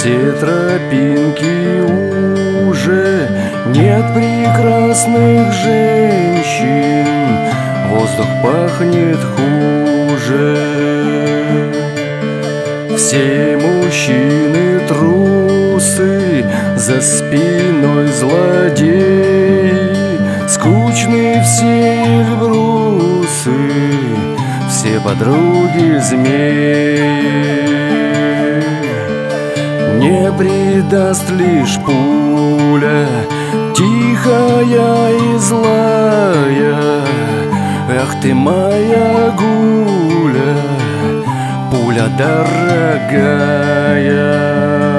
все тропинки уже, нет прекрасных женщин, воздух пахнет хуже. Все мужчины трусы, за спиной злодей, скучны все эльбрусы, все подруги змей. Не предаст лишь пуля, тихая и злая. Ах ты моя гуля, пуля дорогая.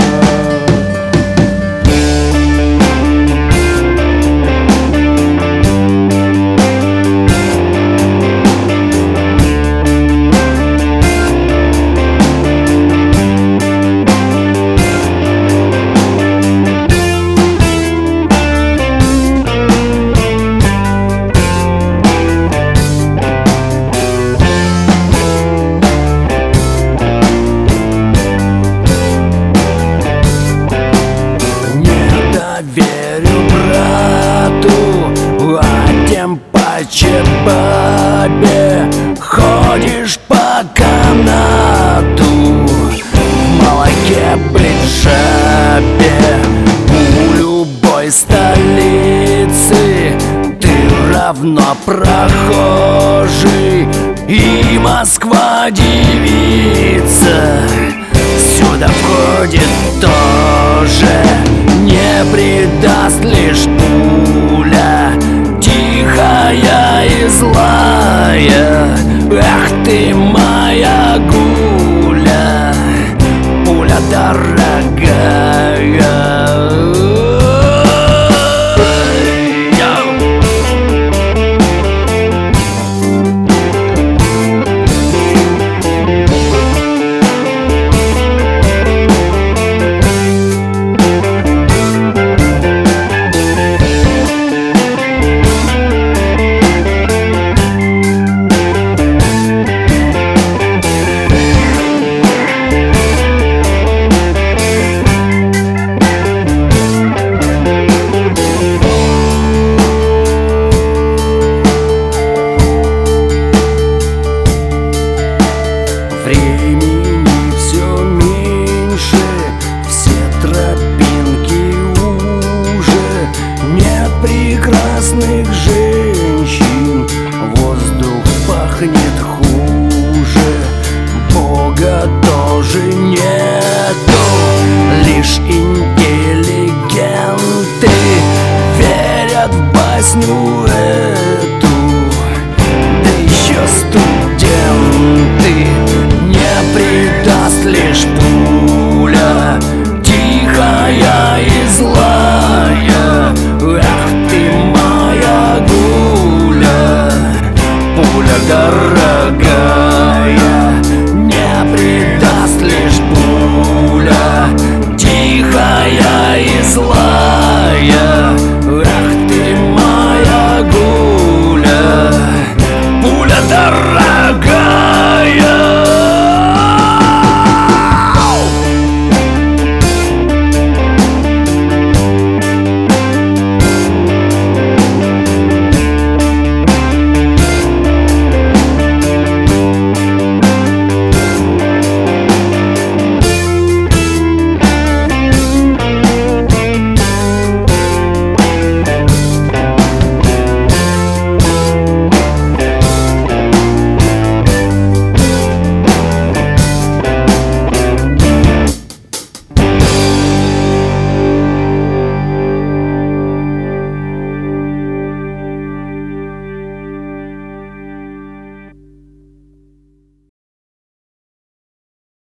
Верю брату, а тем паче бабе. Ходишь по канату, в молоке быть жабе. У любой столицы ты равно прохожий, и Москва девица сюда входит тоже. Не предаст лишь пуля, тихая и злая. Ах ты моя гуля, пуля дорогая.